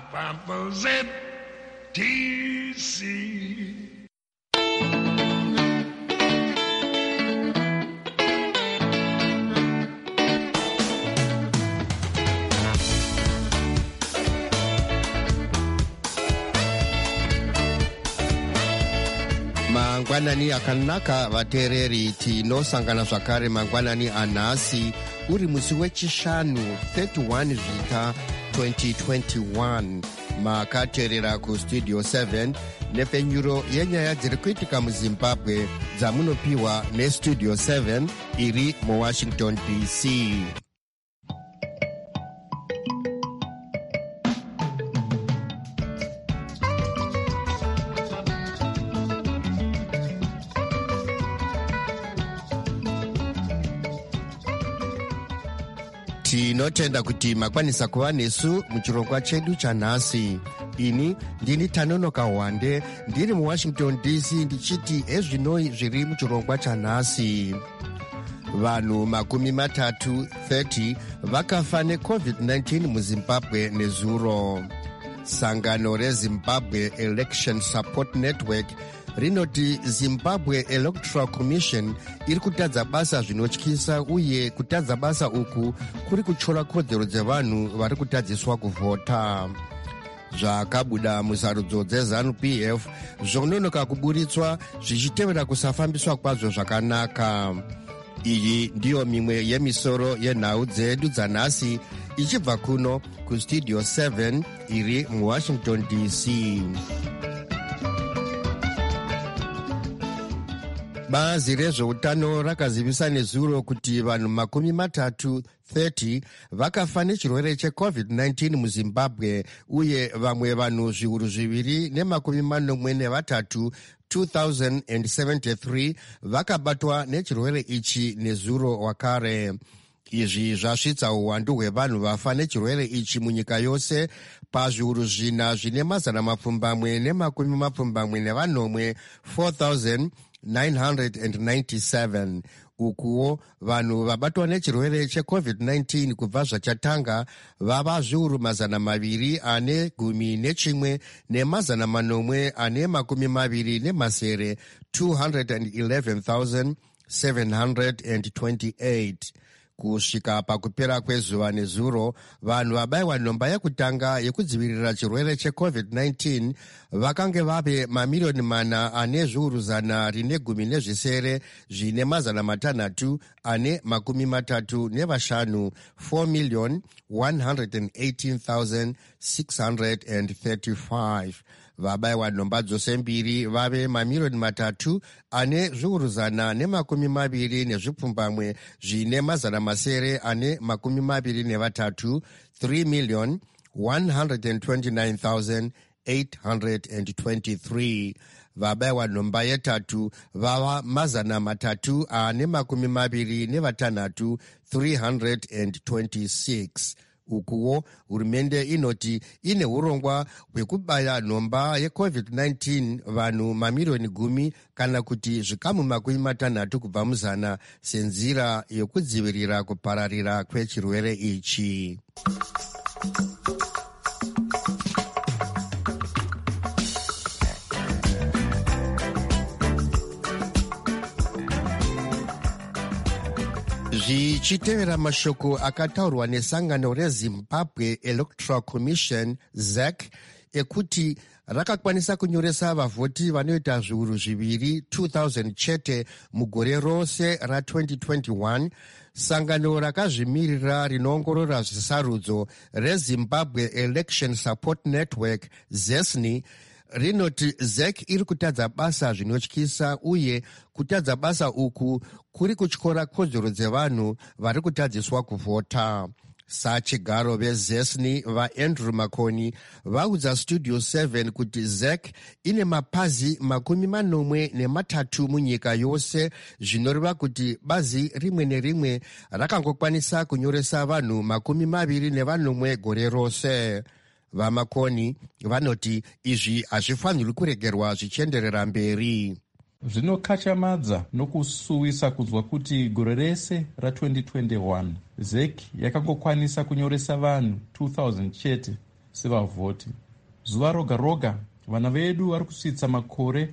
ZTC. Mangwanani akanaka vateereri, tinosangana zvakare mangwanani anhasi uri musi wechishanu 31 Zvita 2021. makateerera kustudio 7 nepfenyuro yenyaya dziri kuitika muzimbabwe dzamunopiwa nestudio 7 iri muwashington DC. Tinotenda kuti makwanisa kuva nesu muchirongwa chedu chanhasi. Ini ndini Tanonoka Wande, ndiri muwashington DC, ndichiti ezvinoi zviri muchirongwa chanhasi. Vanhu 30 vakafa neCovid-19 muZimbabwe nezuro. Sangano reZimbabwe Election Support Network rinoti Zimbabwe Electoral Commission iri kutadza basa zvinotyisa, uye kutadza basa uku kuri kutyora kodzero dzevanhu vari kutadziswa kuvhota. Zvakabuda musarudzo dzeZANU-PF zvononoka kuburitswa zvichitevera kusafambiswa kwazvo zvakanaka. Iyi ndiyo mimwe yemisoro yenhau dzedu dzanhasi, ichibva kuno kustudio 7 iri muwashington DC. Bazi rezveutano rakazivisa nezuro kuti vanhu 30 vakafa nechirwere cheCovid-19 muZimbabwe, uye vamwe vanhu zviuru 243 2073 vakabatwa nechirwere ichi nezuro wakare. Izvi zvasvitsa uwandu hwevanhu vafa nechirwere ichi munyika yose pazviuru 4,997 4,997. Ukuwo vanhu vabatwa nechirwere cheCovid-19 kubva zvachatanga vava zviuru 211 ne 211,728. Kusvika pakupera kwezuva nezuro, vanhu vabayiwa nhomba yekutanga yekudzivirira chirwere cheCovid-19 vakange vave 4,635,635 4,118,635. Vabayiwa nhomba dzose mbiri vave 3,220,823 3,129,823. Vabayiwa nhomba yetatu vava 326,000 326. Ukuwo hurumende inoti ine urongwa hwekubaya nhomba yeCovid-19 vanhu 10,000,000 kana kuti zvikamu 60 kubva muzana senzira yokudzivirira kupararira kwechirwere ichi. Zvichitevera mashoko akataurwa nesangano reZimbabwe Electoral Commission ZEC ekuti rakakwanisa kunyoresa vavhoti vanoita zviuru 2,000 chete mugore rose ra2021. Sangano rakazvimirira rinoongorora zvisarudzo reZimbabwe Election Support Network ZESNI rinoti ZEC iri kutadza basa zvinotyisa, uye kutadza basa uku kuri kutyora kodzero dzevanhu vari kutadziswa kuvhota. Sachigaro vezesni vaAndrew Makoni vaudza studio 7 kuti ZEC ine mapazi 43 munyika yose, zvinoreva kuti bazi rimwe nerimwe rakangokwanisa kunyoresa vanhu 24 gore rose. VaMakoni vanoti izvi hazvifanirwi kuregerwa zvichienderera mberi. Zvinokachamadza nokusuwisa kunzwa kuti gore rese ra2021 ZEC yakangokwanisa kunyoresa vanhu 2,000 chete, sevavhoti. Zuva roga roga vana vedu vari kusvitsa makore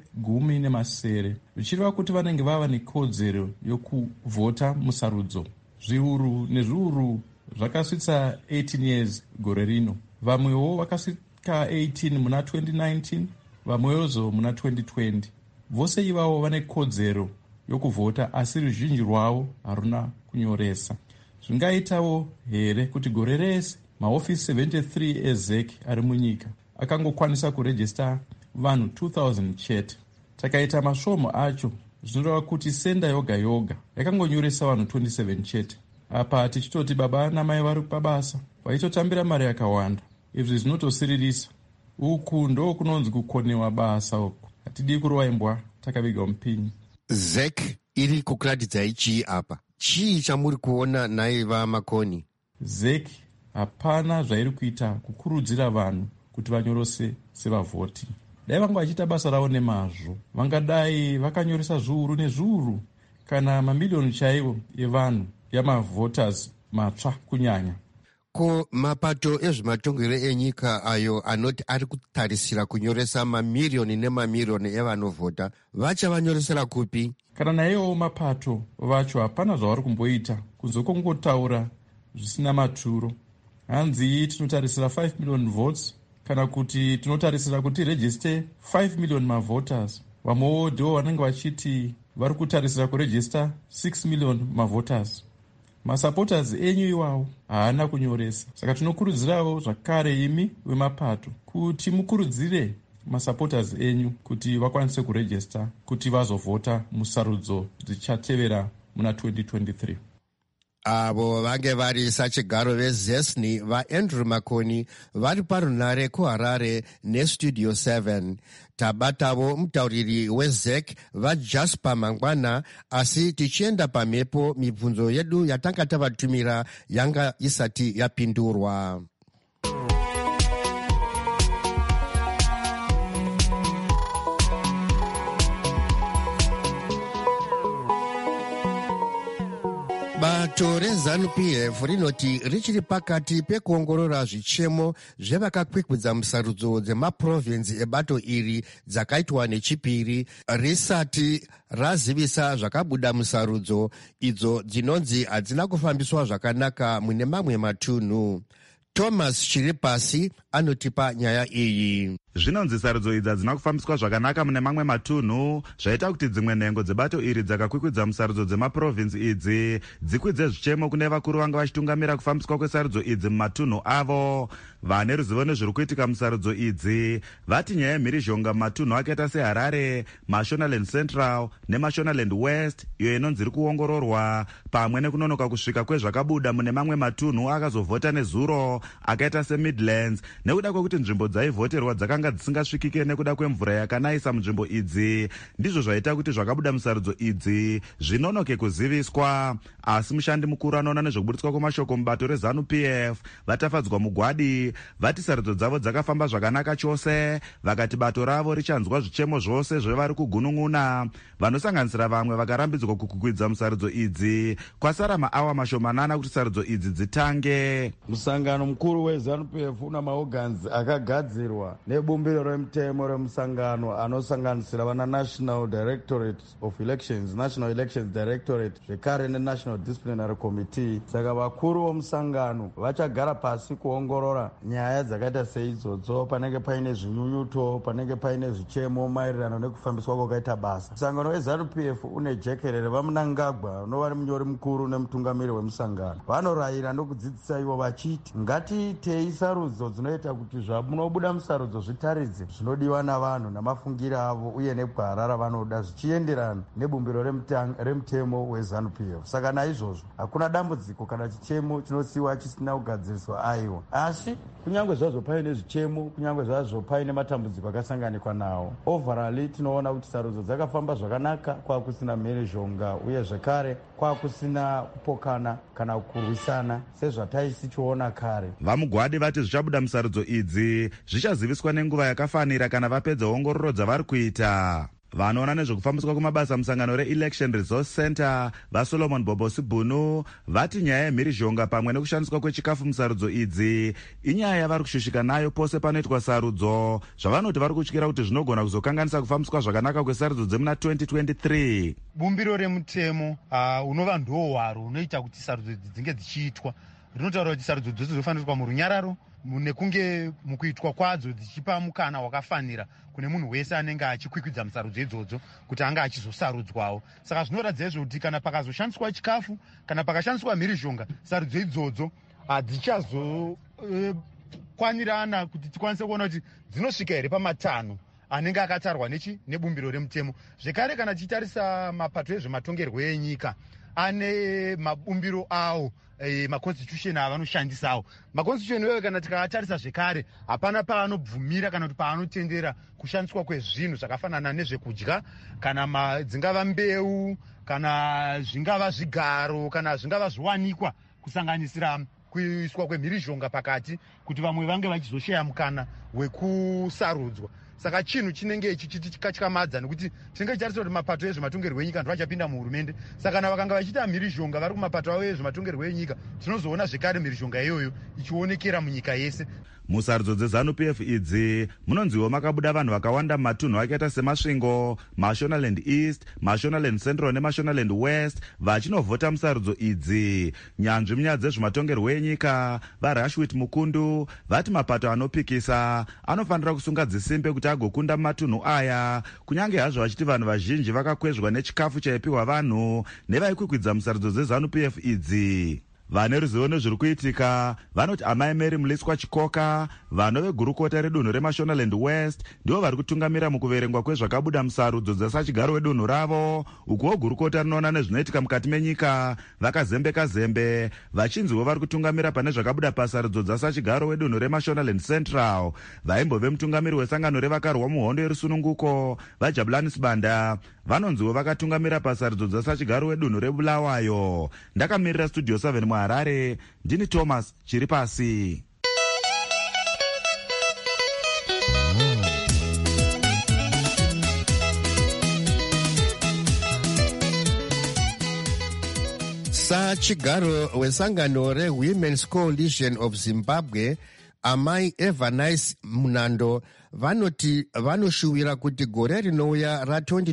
10 zvichireva kuti vanenge vava nekodzero yokuvhota musarudzo. Zviuru nezviuru zvakasvitsa 18 years gore rino. Vamwewo vakasvika 18 muna 2019, vamwewozo muna 2020. Vose ivavo vane kodzero yokuvhota, asi ruzhinji rwavo haruna kunyoresa. Zvingaitawo here kuti gore rese mahofisi 73 ezec ari munyika akangokwanisa kurejista vanhu 2000 chete. Takaita masvomo acho, zvinoreva kuti senda yoga yoga yakangonyoresa vanhu 27 chete. Apa tichitoti baba namai vari pabasa vaitotambira mari yakawanda. Izvi zvinotosiririsa. Uku ndo kunonzi kukonewa basa uku. Hatidi kurova imbwa takaviga mupinyi. ZEC iri kukuratidzai chii apa? Chii chamuri kuona naiva Makoni? ZEC hapana zvairi kuita kukurudzira vanhu kuti vanyorose sevavhoti. Dai vanga vachiita basa ravo nemazvo, vangadai vakanyoresa zviuru nezviuru kana mamiliyoni chaivo evanhu yamavhoters matsva kunyanya. Ko mapato ezvematongero enyika ayo anoti ari kutarisira kunyoresa mamiriyoni nemamiriyoni evanovhota vachavanyoresera kupi? Kana naiwo mapato vacho hapana zvavari kumboita kunze kwokungotaura zvisina maturo. Hanzi tinotarisira 5 million votes kana kuti tinotarisira kuti rejiste 5 million mavoters. Vamwewo ndivo vanenge vachiti vari kutarisira kurejista 6 million mavoters. Masupporters enyu iwawo haana kunyoresa. Saka tinokurudzirawo zvakare imi vemapato kuti mukurudzire masupporters enyu kuti vakwanise kurejista kuti vazovhota musarudzo dzichatevera muna 2023. Avo vange vari sachigaro vezesni vaAndrew Makoni vari parunare kuHarare neStudio 7. Tabatavo mutauriri weZEC vaJasper Mangwana, asi tichienda pamhepo mibvunzo yedu yatanga tavatumira yanga isati yapindurwa. Bato reZANU-PF rinoti richiri pakati pekuongorora zvichemo zvevakakwikwidza musarudzo dzemaprovinzi ebato iri dzakaitwa nechipiri risati razivisa zvakabuda musarudzo idzo dzinonzi hadzina kufambiswa zvakanaka mune mamwe matunhu. Thomas Chiripasi anotipa nyaya iyi. Zvinonzi sarudzo idzi hadzina kufambiswa zvakanaka mune mamwe matunhu, zvaita kuti dzimwe nhengo dzebato iri dzakakwikwidza musarudzo dzemaprovinzi idzi dzikwidze zvichemo kune vakuru vanga vachitungamira kufambiswa kwesarudzo idzi mumatunhu avo. Vane ruzivo nezviri kuitika musarudzo idzi vati nyaya yemhirizhonga mumatunhu akaita seHarare, Mashonaland Central neMashonaland West iyo inonzi iri kuongororwa, pamwe nekunonoka kusvika kwezvakabuda mune mamwe matunhu akazovhota nezuro akaita seMidlands, nekuda kwekuti nzvimbo dzaivhoterwa dzakanga dzisingasvikike nekuda kwemvura yakanayisa munzvimbo idzi, ndizvo zvaita kuti zvakabuda musarudzo idzi zvinonoke kuziviswa. Asi mushandi mukuru anoona nezvekuburitswa kwemashoko mubato reZANU-PF vatafadzwa mugwadi vati sarudzo dzavo dzakafamba zvakanaka chose, vakati bato ravo richanzwa zvichemo zvose zvevari kugunun'una. Vanosanganisira vamwe vakarambidzwa kukwidza musarudzo idzi kwasara maawa mashomanana kuti sarudzo idzi dzitange. Musangano mukuru weZANU-PF una maorgans akagadzirwa nebumbiro remutemo remusangano anosanganisira vana National Directorate of Elections, National Elections Directorate, zvekare neNational Disciplinary Committee. Saka vakuru vomusangano vachagara pasi kuongorora nyaya dzakaita seidzodzo, panenge paine zvinyunyuto, panenge paine zvichemo maererano nekufambiswa kwakaita basa. Musangano weZANU-PF une jekerere vaMunangagwa unova munyori mukuru nemutungamiri wemusangano. Vanorayira nokudzidzisa ivo vachiti ngatiitei sarudzo dzinoita kuti zvamunobuda musarudzo zvitaridze zvinodiwa navanhu namafungiro avo uye negwara ravanoda zvichienderana nebumbiro remutemo weZANU-PF. Saka naizvozvo hakuna dambudziko kana chichemo chinosiyiwa chisina kugadziriswa aiwa. Asi kunyange zvazvo paine zvichemo, kunyange zvazvo paine matambudziko akasanganikwa nawo, overall tinoona kuti sarudzo dzakafamba zvakanaka, kwakusina mhirizhonga uye zvekare kwakusina kupokana kana kurwisana sezvataisichiona kare. Vamugwadi vati zvichabuda musarudzo idzi zvichaziviswa nenguva yakafanira kana vapedza ongororo dzavari kuita. vanoona nezvekufambiswa kwamabasa musangano reElection Resource Center vaSolomon Bobosi Bunu vati nyaya yemhirizhonga pamwe nekushandiswa kwechikafu musarudzo idzi inyaya yavari kushushika nayo pose panoitwa sarudzo, zvavanoti vari kutyira kuti zvinogona kuzokanganisa kufambiswa zvakanaka kwesarudzo dzemuna 2023. Bumbiro remutemo unova ndiwo hwaro unoita kuti sarudzo idzi dzinge dzichiitwa. Rinotaura kuti sarudzo dzose dzinofanirwa murunyararo nekunge mukuitwa kwadzo dzichipa mukana wakafanira kune munhu wese anenge achikwikwidza musarudzo idzodzo kuti anga achizosarudzwawo. Saka zvinoratidza izvo kuti kana pakazoshandiswa chikafu kana pakashandiswa mhirizhonga, sarudzo idzodzo hadzikwanirana kuti tikwanise kuona kuti dzinosvika here pamatano anenge akatarwa nebumbiro remutemo. Zvekare kana tichitarisa mapato ezvematongerwo enyika ane mabumbiro awo, maconstitution avanoshandisawo. Maconstitution iwewe kana tikatarisa zvekare hapana paanobvumira kana kuti paanotendera kushandiswa kwezvinhu zvakafanana nezvekudya kana dzingava mbeu kana zvingava zvigaro kana zvingava zviwanikwa, kusanganisira kuiswa kwemhirizhonga pakati kuti vamwe vange vachizoshaya mukana wekusarudzwa. Saka chinhu chinenge ichi chitikamadza nekuti tinenge tichitarisa kuti mapato ezvematongerwo enyika ndovachapinda muhurumende. Saka kana vakanga vachiita mhirizhonga vari kumapato avo ezvematongerwo enyika, tinozoona zvekare mhirizhonga iyoyo ichionekera munyika yese. Musarudzo dzeZANU-PF idzi munonziwo makabuda vanhu vakawanda mumatunhu akaita semasvingo, Mashonaland East, Mashonaland Central neMashonaland West vachinovhota musarudzo idzi. Nyanzvi munyaya dzezvematongerwo enyika vaRashwit Mukundu vati mapato anopikisa anofanira kusunga dzisimbe kuti agokunda mumatunhu aya, kunyange hazvo vachiti vanhu vazhinji vakakwezvwa nechikafu chaipiwa vanhu nevaikwikwidza musarudzo dzeZANU-PF idzi. Vane ruzivo nezviri kuitika vanoti Amai Mary Muliswa Chikoka, vano vegurukota redunhu reMashonaland West, ndivo vari kutungamira mukuverengwa kwezvakabuda musarudzo dzasachigaro wedunhu ravo, ukuwo gurukota rinoona nezvinoitika mukati menyika vakazembeka zembe vachinziwo vari kutungamira pane zvakabuda pasarudzo dzasachigaro wedunhu reMashonaland Central. Vaimbove mutungamiri wesangano revakarwa muhondo yerusununguko vaJabulani Sibanda vanonziwo vakatungamira pasarudzo dzasachigaro wedunhu reBulawayo. Ndakamirira Studio 7 muHarare, ndini Thomas Chiripasi. Sachigaro wesangano reWomen's Coalition of Zimbabwe Amai Evanice Munando vanoti vanoshuwira kuti gore rinouya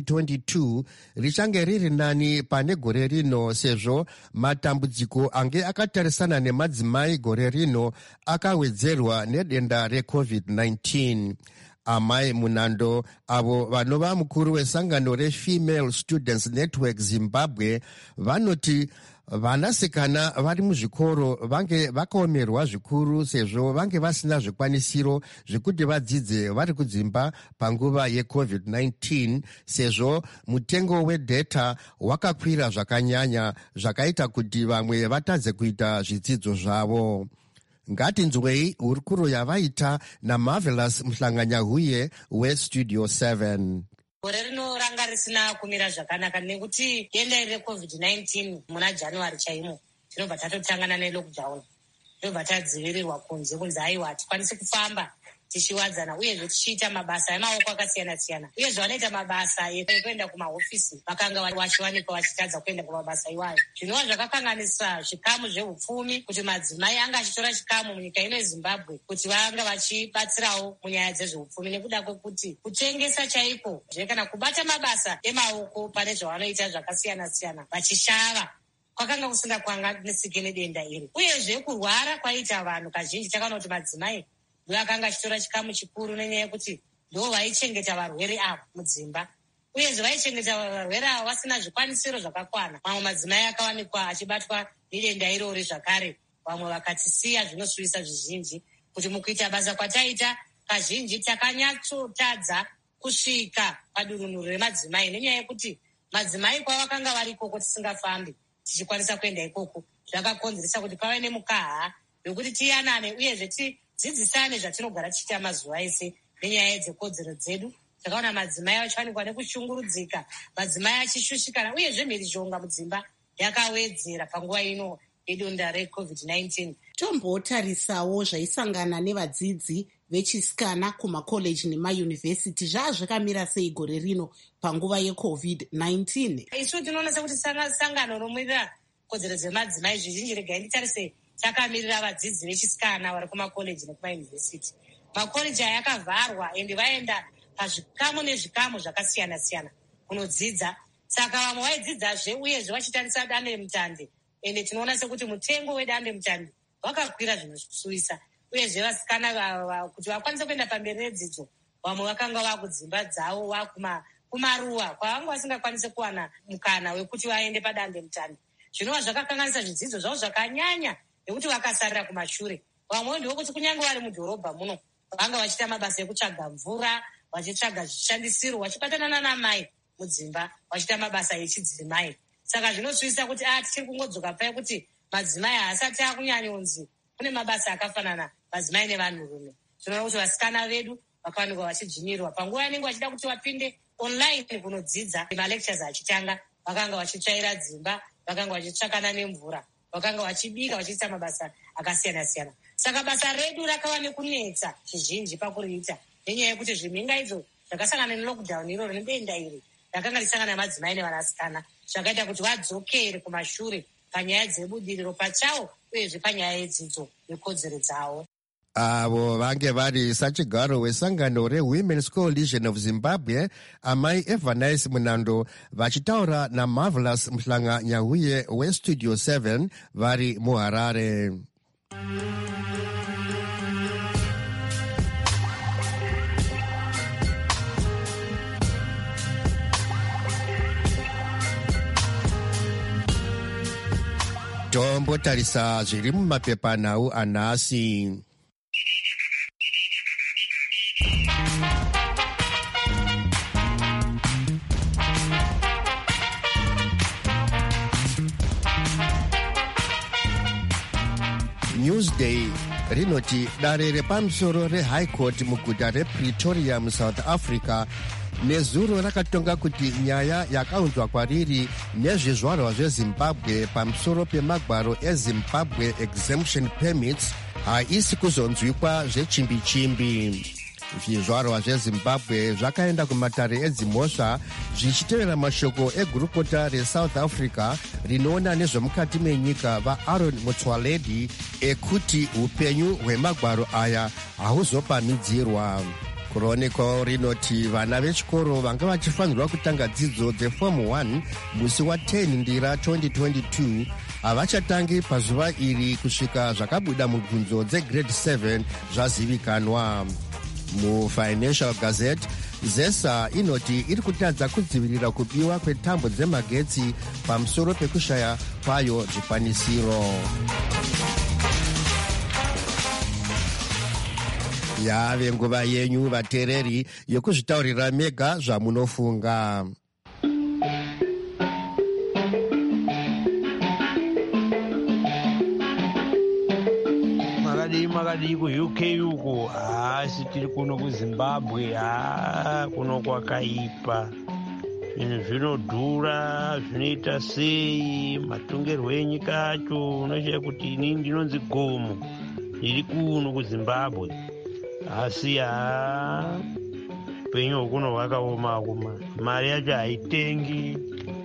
ra2022 richange riri nani pane gore rino, sezvo matambudziko ange akatarisana nemadzimai gore rino akawedzerwa nedenda reCovid-19. Amai Munando, avo vanova mukuru wesangano reFemale Students Network Zimbabwe, vanoti vanasikana vari muzvikoro vange vakaomerwa zvikuru sezvo vange vasina zvikwanisiro zvekuti vadzidze vari kudzimba panguva yeCovid-19, sezvo mutengo wedheta wakakwira zvakanyanya zvakaita kuti vamwe vatadze kuita zvidzidzo zvavo. Ngatinzwei hurukuro yavaita naMarvelous Mhlanganyahuye weStudio 7. Gore rino ranga risina kumira zvakanaka nekuti denda iri reCovid-19 muna January chaimo tinobva tatotangana nelockdown, tinobva tadzivirirwa kunze aiwa hatikwanisi kufamba tichiwadzana, uyezve tichiita mabasa emaoko akasiyana-siyana, uyezve vanoita mabasa ekuenda kumahofisi vakanga vachiwanikwa vachitadza kuenda kumabasa iwayo. Zvinova zvakakanganisa zvikamu zvehupfumi kuti madzimai anga achitora chikamu munyika ino yeZimbabwe kuti vanga vachibatsirawo munyaya dzezvehupfumi, nekuda kwekuti kutengesa chaiko kana kubata mabasa emaoko pane zvavanoita zvakasiyana-siyana vachishava kwakanga kusingakanganisiki nedenda iri. Uyezve kurwara kwaita vanhu kazhinji takaona kuti madzimai ndiwo akanga achitora chikamu chikuru nenyaya yekuti ndo vaichengeta varwere avo mudzimba, uyezve vaichengeta varwere avo vasina zvikwanisiro zvakakwana. Mamwe madzimai akawanikwa achibatwa nedenda irori zvakare, vamwe vakatisiya. Zvinosuvisa zvizhinji kuti mukuita basa kwataita kazhinji takanyatsotadza kusvika padurunhuru remadzimai, nenyaya yekuti madzimai kwavakanga vari ikoko tisingafambi tichikwanisa kuenda ikoko, zvakakonzeresa kuti pave nemukaha wekuti tiyanane uyezve tidzidzisane zvatinogara tichiita mazuva ese nenyaya dzekodzero dzedu. Takaona madzimai achiwanikwa nekushungurudzika, madzimai achishushikana, uyezve mhirizhonga mudzimba yakawedzera panguva ino yedonda reCovid-19. Tombotarisawo zvaisangana nevadzidzi vechisikana kumakoleji nemayunivhesiti zvazvakamira sei gore rino panguva yeCovid-19? Isu tinoona sekuti sangano romirira kodzero dzemadzimai zvizhinji regai nditarise takamirira vadzidzi vechisikana vari kumakoleji nekumayunivhesiti. Makoleji aya akavharwa ende vaenda pazvikamu nezvikamu zvakasiyana-siyana kunodzidza. Saka vamwe vaidzidzazve uyezve vachitarisa dande mutande. Ende tinoona sekuti mutengo wedande mutande wakakwira zvinosuvisa. Uyezve vasikana kuti vakwanise kuenda pamberi nedzidzo, vamwe vakanga vakudzimba dzavo vakumaruwa kwavanga vasingakwanise kuwana mukana wekuti vaende padande mutande. Zvinova zvakakanganisa zvidzidzo zvavo zvakanyanya nekuti vakasarira kumashure. Vamwe ndokuti kunyange vari mudhorobha muno vanga vachiita mabasa ekutsvaga mvura, vachitsvaga zvishandisiro, vachibatana nanamai mudzimba, vachiita mabasa echidzimai. Saka zvinosuvisa kuti tichiri kungodzoka paya kuti madzimai haasati akunyanyonzi kune mabasa akafanana madzimai nevanhurume. Tinoona kuti vasikana vedu vakawanikwa vachidzvinyirirwa panguva yanenge vachida kuti vapinde online kunodzidza. Malectures achitanga vakanga vachitsvaira dzimba, vakanga vachitsvakana nemvura, vakanga vachibika, vachiita mabasa akasiyana-siyana. Saka basa redu rakava nekunetsa zvizhinji pakuriita nenyaya yekuti zvimhinga izvo zvakasangana nelockdown iroro nedenda iri rakanga risangana nemadzimai nevanasikana zvakaita kuti vadzokere kumashure panyaya dzebudiriro pachavo uyezve panyaya yedzidzo nekodzero dzavo. Avo vange vari sachigaro wesangano reWomen's Coalition of Zimbabwe, amai Evanice Munando vachitaura naMarvelous Mhlanga Nyahuye weStudio 7 vari muHarare. Tombotarisa zviri mumapepanhau anhasi. Newsday rinoti dare repamusoro reHigh Court muguta rePretoria muSouth Africa nezuro rakatonga kuti nyaya yakaunzwa kwariri nezvizvarwa zveZimbabwe pamusoro pemagwaro eZimbabwe Exemption Permits haisi kuzonzwikwa zvechimbi-chimbi. Zvizvarwa zveZimbabwe zvakaenda kumatare edzimhosva zvichitevera mashoko egurukota reSouth Africa rinoona nezvemukati menyika vaAaron Motsoaledi ekuti upenyu hwemagwaro aya hahuzopamidzirwa. Chronicle rinoti vana vechikoro vanga vachifanirwa kutanga dzidzo dzeForm 1 musi wa10 Ndira 2022 havachatangi pazuva iri kusvika zvakabuda mubvunzo dzegrade 7 zvazivikanwa. MuFinancial Gazette, ZESA inoti iri kutadza kudzivirira kubiwa kwetambo dzemagetsi pamusoro pekushaya kwayo zvikwanisiro. Yave nguva yenyu vateereri yokuzvitaurira mega zvamunofunga. Makadi kuUK uko asi tiri kuno kuZimbabwe kuno kwakaipa. Zvinhu zvinodhura, zvinoita sei, matongerwo enyika acho unoziva kuti inini ndinonzi gomo ndiri kuno kuZimbabwe. Asi upenyu kuno hwakaoma, mari yacho haitengi,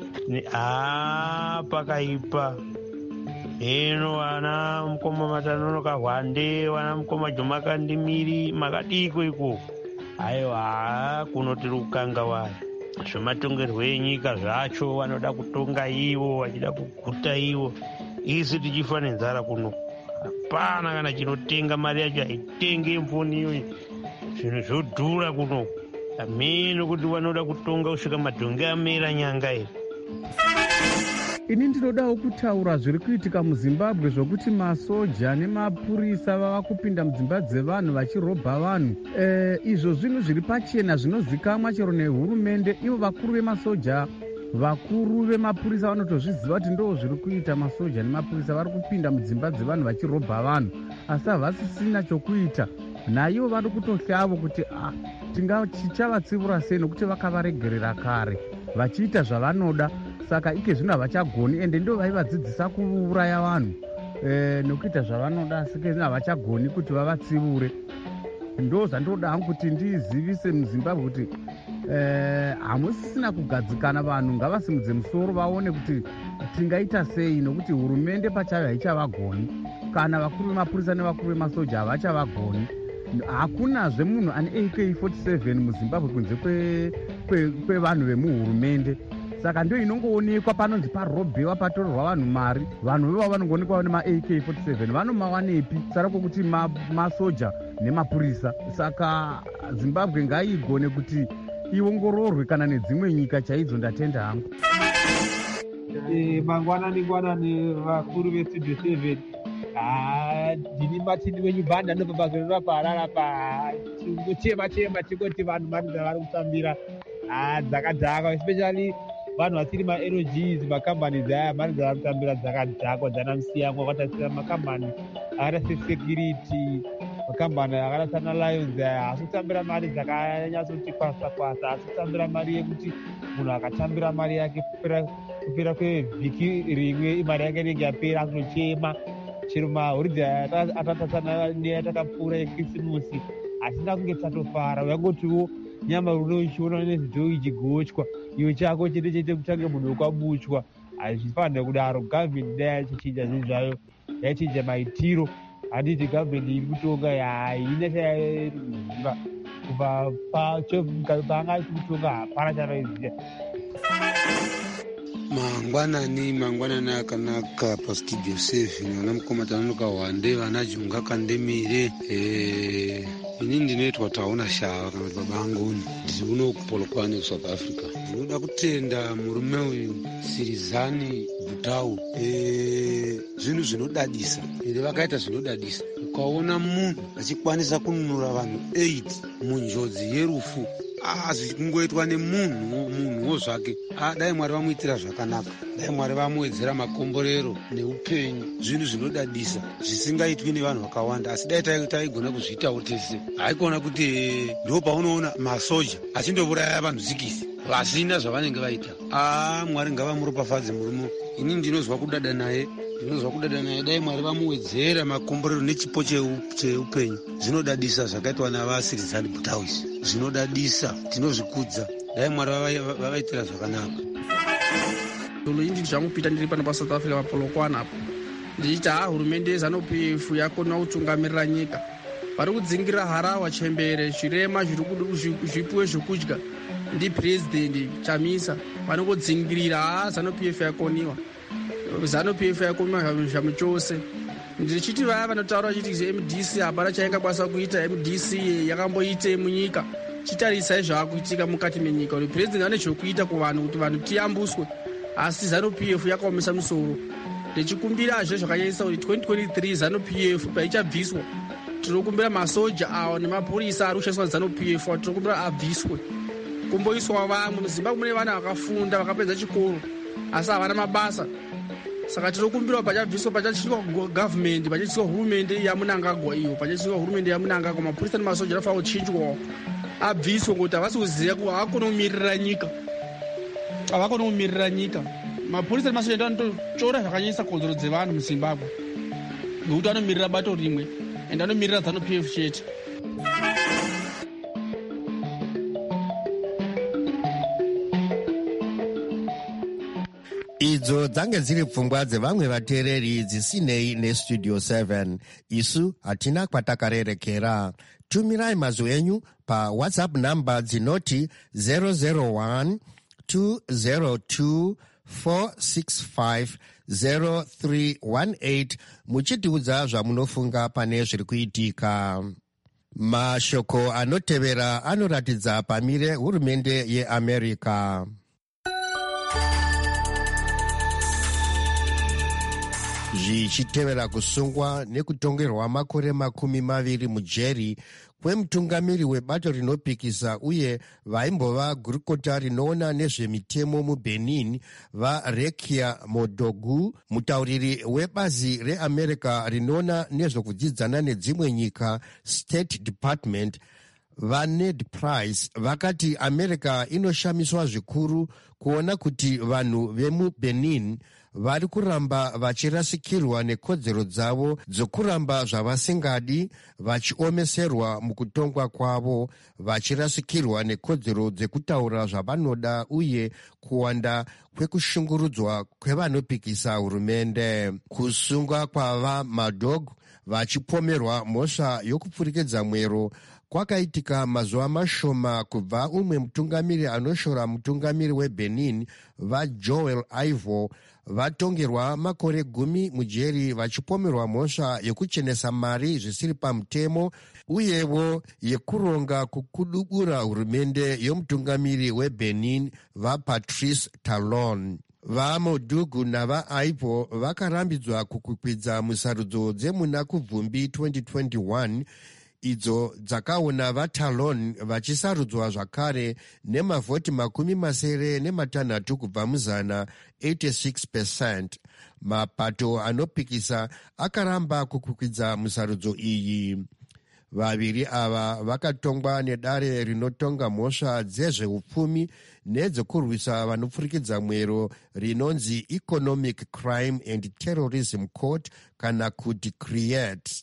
pakaipa. Eno vana mukoma Matanonoka Hwande, vana mukoma Joma Kandimiri, makadiko iko. Aiwa kuno tiri kukanga waya. Zvematongerwo enyika zvacho vanoda kutonga ivo, vachida kuguta ivo. Isi tichifa nenzara kuno. Hapana kana chinotenga, mari yacho haitenge mfoni iyo. Zvinhu zvodhura kuno. Ameno kuti vanoda kutonga kusvika madhonge amera nyanga iri. Ini ndinodawo kutaura zviri kuitika muZimbabwe zvokuti masoja nemapurisa vava kupinda mudzimba dzevanhu vachirobha vanhu. Izvo zvinhu zviri pachena zvinozikamwa chero nehurumende. Ivo vakuru vemasoja, vakuru vemapurisa vanotozviziva kuti ndo zviri kuita. Masoja nemapurisa vari kupinda mudzimba dzevanhu vachirobha vanhu asi havasisina chokuita. Naivo vari kutohlavo kuti tichavatsivura sei nokuti vakavaregerera kare vachiita zvavanoda. Saka ike zvino havachagoni ende ndo vaivadzidzisa kuuraya vanhu nokuita zvavanoda. Saka zvino havachagoni kuti vavatsivure. ndo zvandoda hangu kuti ndizivise muzimbabwe kuti hamusisina kugadzikana, vanhu ngavasimudze musoro vaone kuti tingaita sei, nokuti hurumende pachayo haichavagoni, kana vakuru vemapurisa nevakuru vemasoja havachavagoni. Hakunazve munhu ane AK47 muzimbabwe kunze kwevanhu vemuhurumende. Saka ndio inongoonekwa panonzi parobhewa patorerwa vanhu mari, vanhu veva vanongoonekwa nema AK47 vanomawanepi sara kwokuti masoja nemapurisa. Saka Zimbabwe ngaigone kuti iongororwe kana nedzimwe nyika chaidzo. Ndatenda hangu. Mangwanani vakuru vestudio 7 ndini matini wenyu bhanda nopapazorora parara chema chingoti vanhu marinda vari kutambira dzakadhakwa, especially vanhu vasiri ma-LGs makambani aya marinda vari kutambira dzakadhakwa dzanamsiyamwa kwatarisira makambani akaita sesecurity, makambani akaita sana Lions aya haasi kutambira mari dzakanyatsokuti kwasa haasi kutambira mari yekuti munhu akatambira mari yake kupera kwevhiki rimwe mari yake inenge yapera akunochema. Chero mahoridhe atatasana neyatakapfuura ekirisimusi hatina kunge tatofara, yangotiwo nyama runochiona nezvidhoo ichigochwa, iwe chako chete chete kutange munhu wakabuchwa. Hazvifanira kudaro. Gavhmendi dai yachichinja zvinhu zvayo, yachinja maitiro. Handiti gavhmendi iri kutonga haina chairiziva kubva paanga kutonga hapana chanoiziva. mangwanani akanaka pastudio 7 vana mukomatanonoka wande vana junga kandemire. Ini ndinoitwa taona shava kana kuti baba angoni ndiri uno kupolokwane kusouth africa. Ndinoda kutenda murume uyu Sirizani Butau. Zvinhu zvinodadisa ende vakaita zvinodadisa. Ukaona munhu achikwanisa kununura vanhu 8 munjodzi yerufu zvikungoitwa nemunhuwo zvake. Dai Mwari vamuitira zvakanaka, dai Mwari vamuwedzera makomborero neupenyu. Zvinhu zvinodadisa zvisingaitwi nevanhu vakawanda, asi dai taigona kuzviitawo tese. Haikuona kuti ndo paunoona masoja achindouraya vanhu 6 vasina zvavanenge vaita. Mwari ngavamuropafadze murume. Ini ndinozwa kudada naye, dai Mwari vamuwedzera makomborero nechipo cheupenyu. Zvinodadisa zvakaitwa navasirizani Butau izvi, zvinodadisa, tinozvikudza. Dai Mwari vavaitira zvakanaka. Dolo indi zvamupita ndiri pano paSouth Africa papolokwana apo ndichiti hurumende yeZANU-PF yakona kutungamirira nyika, vari kudzingira harahwa, chembere, zvirema zvipuwe zvokudya ndi president Chamisa vanongodzingirira. ZANU-PF yakoniwa, ZANU-PF yakoniwa zvamu chose. Ndichiti vaya vanotaura chiti MDC hapana chaingakwanisa kuita, MDC yakamboite munyika. Chitarisai zvaakuitika mukati menyika, kuti president ane zvokuita kuvanhu kuti vanhu tiyambuswe, asi ZANU-PF yakaomesa musoro. Ndichikumbirazve zvakanyanyisa kuti 2023 ZANU-PF paichabviswa, tinokumbira masoja awo nemapurisa ari kushandiswa ZANU-PF tinokumbira abviswe, kumboiswa vamwe. MuZimbabwe mune vana vakafunda vakapedza chikoro asi havana mabasa. Saka tinokumbira pachabviswa, pachachiswa gavhmendi, pachachiswa hurumende yamunangagwa iyo, pachachiswa hurumende yamunangagwa, mapurisa nemasoja anofanira kuchinjwawo, abviswe ngekuti havasi kuziva kuti havakona kumirira nyika. Mapurisa nemasoja ndo anototora zvakanyanyisa kodzero dzevanhu muZimbabwe, ngekuti anomirira bato rimwe ende anomirira ZANU-PF chete. Idzo dzange dziri pfungwa dzevamwe vateereri dzisinei nestudio 7. Isu hatina kwatakarerekera. Tumirai mazwi enyu paWhatsApp namba dzinoti 001 202 465 0318 muchitiudza zvamunofunga pane zviri kuitika. Mashoko anotevera anoratidza pamire hurumende yeAmerica. Zvichitevera kusungwa nekutongerwa makore 20 mujeri kwemutungamiri webato rinopikisa uye vaimbova gurukota rinoona nezvemitemo muBenin vaRekia Modogu, mutauriri webazi reAmerica rinoona nezvokudzidzana nedzimwe nyika State Department, vaNed Price, vakati America inoshamiswa zvikuru kuona kuti vanhu vemuBenin vari kuramba vachirasikirwa nekodzero dzavo dzokuramba zvavasingadi, vachiomeserwa mukutongwa kwavo, vachirasikirwa nekodzero dzekutaura zvavanoda uye kuwanda kwekushungurudzwa kwevanopikisa hurumende. Kusungwa kwava madog vachipomerwa mhosva yokupfurikidza mwero kwakaitika mazuva mashoma kubva umwe mutungamiri anoshora mutungamiri weBenin vaJoel Ivo vatongerwa makore 10 mujeri vachipomerwa mhosva yokuchenesa mari zvisiri pamutemo uyewo yekuronga kukudubura hurumende yomutungamiri weBenin vaPatrice Talon. VaModugu navaIvo vakarambidzwa kukwikwidza musarudzo dzemuna kubvumbi 2021 idzo dzakaona vaTalon vachisarudzwa zvakare nemavhoti 76 kubva muzana 86%. Mapato anopikisa akaramba kukwikwidza musarudzo iyi. Vaviri ava vakatongwa nedare rinotonga mhosva dzezveupfumi nedzekurwisa vanopfurikidza mwero rinonzi Economic Crime and Terrorism Court kana kuti CREATE.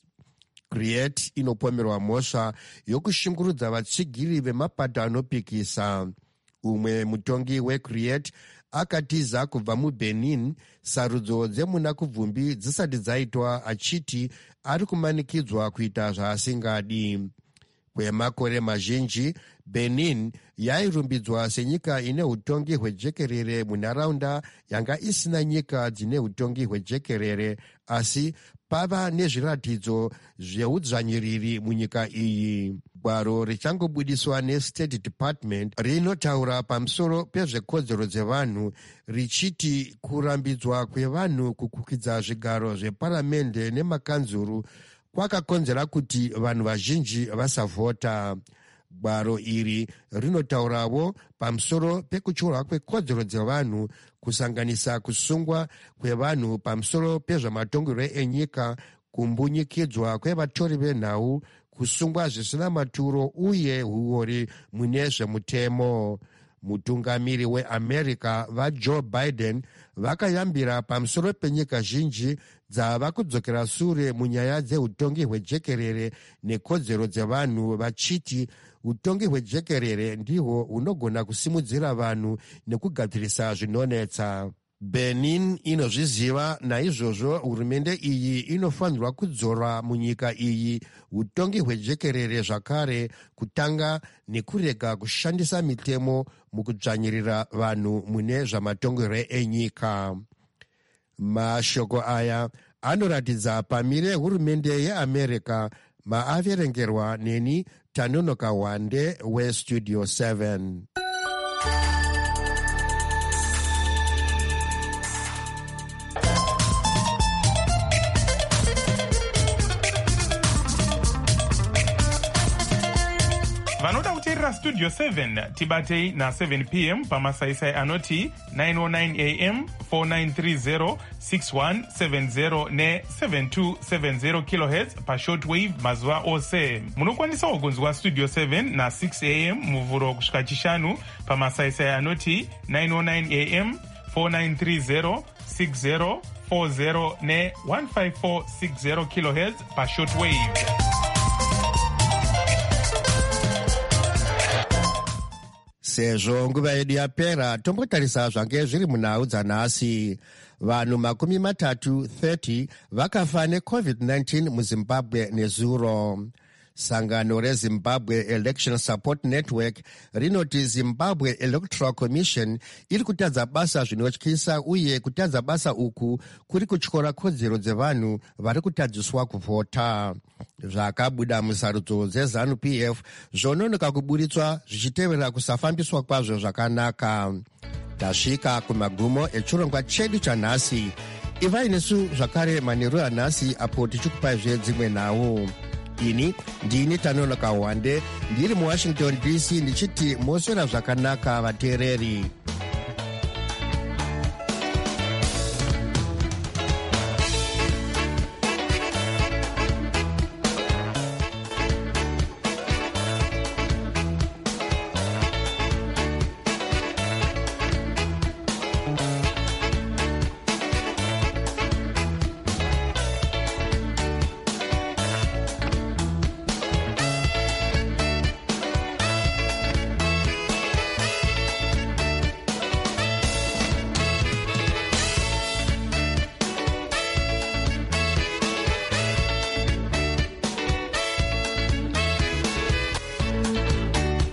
CREATE inopomerwa mhosva yokushungurudza vatsigiri vemapato anopikisa. Umwe mutongi weCREATE akatiza kubva muBenin sarudzo dzemuna kubvumbi dzisati dzaitwa achiti ari kumanikidzwa kuita zvaasingadi. Kwemakore mazhinji Benin yairumbidzwa senyika ine utongi hwejekerere munharaunda yanga isina nyika dzine utongi hwejekerere, asi pava nezviratidzo zveudzvanyiriri munyika iyi. Gwaro richangobudiswa neState Department rinotaura pamusoro pezvekodzero dzevanhu richiti kurambidzwa kwevanhu kukwikidza zvigaro zveparamende nemakanzuru kwakakonzera kuti vanhu vazhinji vasavhota. Gwaro iri rinotaurawo pamusoro pekuchorwa kwekodzero dzevanhu kusanganisa kusungwa kwevanhu pamusoro pezvematongerwo enyika, kumbunyikidzwa kwevatori venhau, kusungwa zvisina maturo uye huori mune zvemutemo. Mutungamiri weAmerica vaJoe Biden vakayambira pamusoro penyika zhinji dzava kudzokera sure munyaya dzeutongi hwejekerere nekodzero dzevanhu vachiti utongi hwejekerere ndihwo hunogona kusimudzira vanhu nekugadzirisa zvinonetsa. Benin inozviziva, naizvozvo hurumende iyi inofanirwa kudzora munyika iyi utongi hwejekerere zvakare, kutanga nekurega kushandisa mitemo mukudzvanyirira vanhu mune zvamatongerwo enyika. Mashoko aya anoratidza pamire hurumende yeAmerica, maaverengerwa neni Tanonoka Wande weStudio 7. vanoda kuteerera Studio 7 tibatei na7 pm pamasaisai anoti 909 am 4930 6170 ne7270 kHz pashortwave mazuva ose. Munokwanisawo kunzwa Studio 7 na6 am muvhuro kusvika chishanu pamasaisai anoti 909 am 4930 6040 ne15460 kHz pashortwave. Sezvo nguva yedu yapera, tombotarisa zvange zviri munhau dzanhasi. Vanhu 30 vakafa neCovid-19 muZimbabwe nezuro. Sangano reZimbabwe Election Support Network rinoti Zimbabwe Electoral Commission iri kutadza basa zvinotyisa, uye kutadza basa uku kuri kutyora kodzero dzevanhu vari kutadziswa kuvhota. Zvakabuda musarudzo dzeZANU-PF zvononoka kuburitswa zvichitevera kusafambiswa kwazvo zvakanaka. Tasvika kumagumo echirongwa chedu chanhasi. Ivai nesu zvakare manheru anhasi apo tichikupaizve dzimwe nhau. Ini ndini Tanonoka Wande ndiri muWashington DC ndichiti moswera zvakanaka vateereri.